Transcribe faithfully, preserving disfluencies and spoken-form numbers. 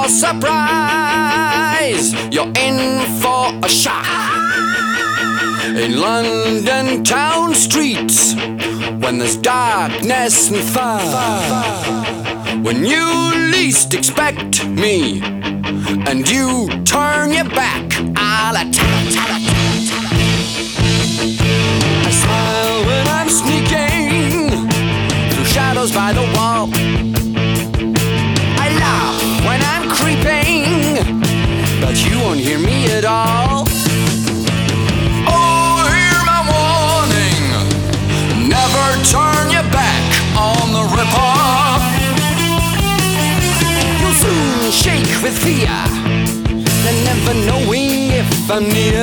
surprise. You're in for a shock. In London town streets, when there's darkness and fog, when you least expect me, and you turn your back, I'll attack. I smile when I'm sneaking through shadows by the wall. I laugh when I'm creeping, but you won't hear me at all. Oh, hear my warning, never turn your back on the rip-off. You'll soon shake with fear, and never knowing if I'm near.